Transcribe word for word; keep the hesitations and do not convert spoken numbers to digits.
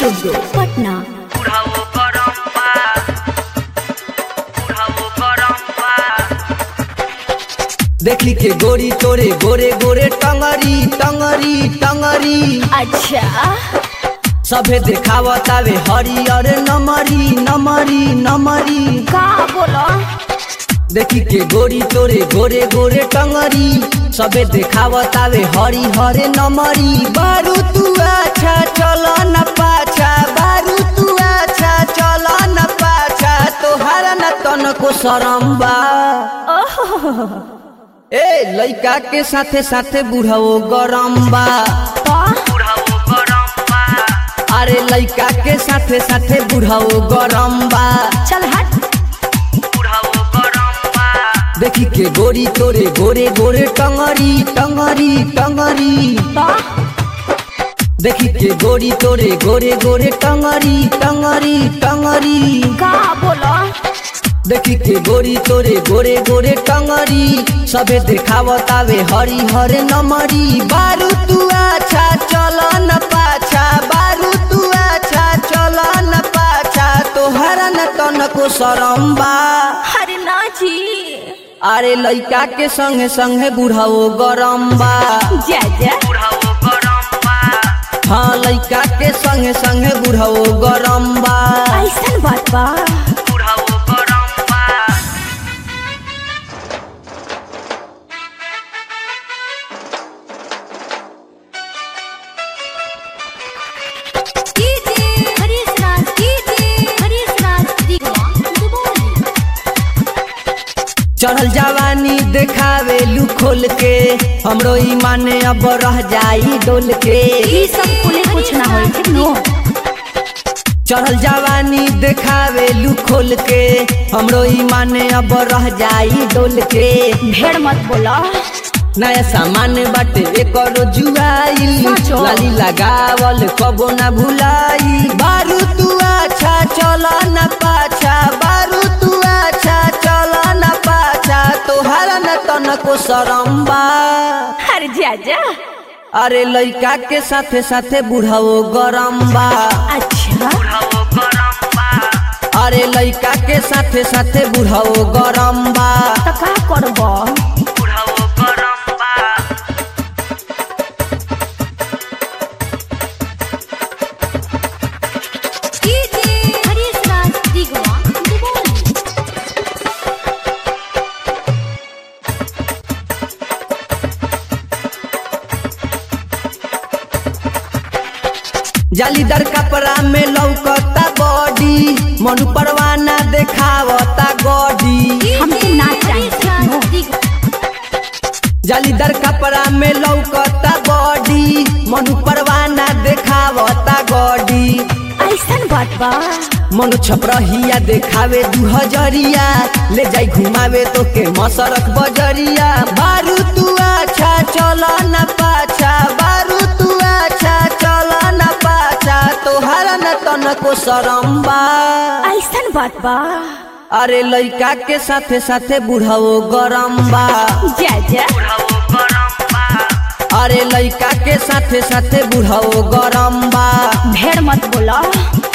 Studio Patna. देखली के गोरी तोरे गोरे गोरे टंगरी टंगरी टंगरी। अच्छा सभे देखावतावे हरियर नमरी नमरी नमरी। का बोलो? देखी के गोरी तोरे गोरे गोरे टंगरी सबे देखावतावे हरी हरे नमरी। बारू तू अच्छा चलो न पाछा, बारू तू अच्छा चलो न पाछा, तोहारा न तनको शरम बा। ए लइका के साथे साथे बुढ़ाओ गरम बा। अरे लइका के साथे साथे बुढ़ाओ गरम बा। चल हट। देखी के गोरी तोरे गोरे गोरे टंगरी टंगरी टंगरी। देखी के गोरी तोरे गोरे गोरे टंगरी टंगरी टंगरी। का बोलो? देखी के गोरी तोरे गोरे गोरे टंगरी सबे देखावतावे हरी हरे नमरी। बारू तू अच्छा चलो न पाछा, बारू तू अच्छा चलो न पाछा, तोहरा न तनको शरम बा। अरे ना जी। अरे लइका के संगे संगे बुढ़ाओ गरम बा। जा जा। हाँ लइका के संगे संगे बुढ़ाओ गरम बा। ऐसा बात बा। चढ़ल जवानी देखावे लू खोल के, हमरो ईमान अब रह जाई डोल के। ई सब कुले कुछ ना होई ठीक नो। चढ़ल जवानी देखावे लू खोल के, हमरो ईमान अब रह जाई डोल के। ढेर मत बोला। नया सामान बाटे एकरो जुआइल, लाली लगावल कबो ना भुलाई। बारू तू अच्छा चलो न पाछा, बारू तू अच्छा चलो न पाछा, तोहरा न तनको शरम बा। अरे जा जा। अरे लइका के साथे साथे बुढ़ाओ गरम बा। अच्छा अरे लइका के साथे साथे बुढ़ाओ गरम बा। तो का करबो? जालीदार कपड़ा में लौकता बॉडी, मनु परवाना देखावता गॉडी। हमके ना चाहिए। जालीदार कपड़ा में लौकता बॉडी, मनु परवाना देखावता गॉडी। ऐसा बात बा। मनु छपरहिया देखावे दू हजरिया, ले जाई घुमावे तो के मसरक बजरिया। बारू तू अच्छा चलो न पाछा, बारू तू अच्छा चलो न पाछा, तोहरा न तनको शरम बा। ऐसा बात बा। अरे लइका के साथे साथे बुढ़ाओ गरम बा। जा जा। अरे लइका के साथे साथे बुढ़ाओ गरम बा। ढेर मत बोला।